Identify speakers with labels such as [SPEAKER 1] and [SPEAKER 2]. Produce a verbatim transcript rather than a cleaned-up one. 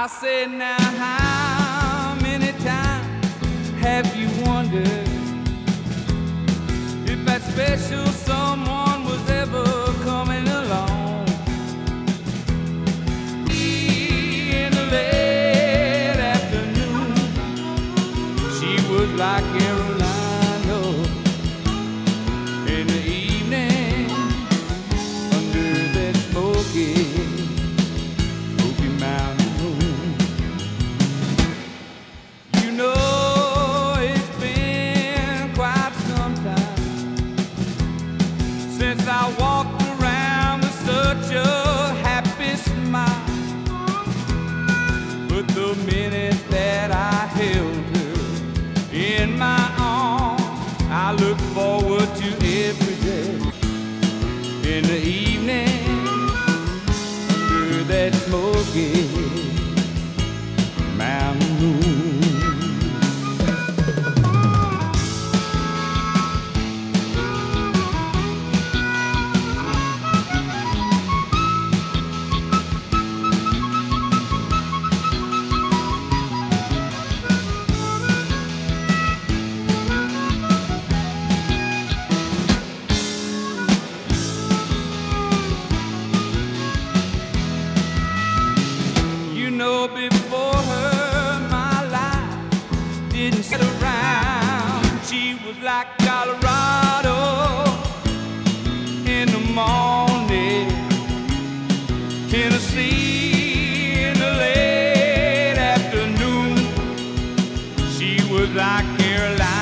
[SPEAKER 1] said, now how many times have you wondered if that special someone was ever coming along? In the late afternoon, she was like Carolina. In the evening, under that smoky, smoky mountain. Since I walked around with such a happy smile, but the minute that I held her in my arms, I look forward to every day. In the evening, under that smoky mountain moon. Before her, my life didn't sit around. She was like Colorado in the morning, Tennessee in the late afternoon. She was like Carolina.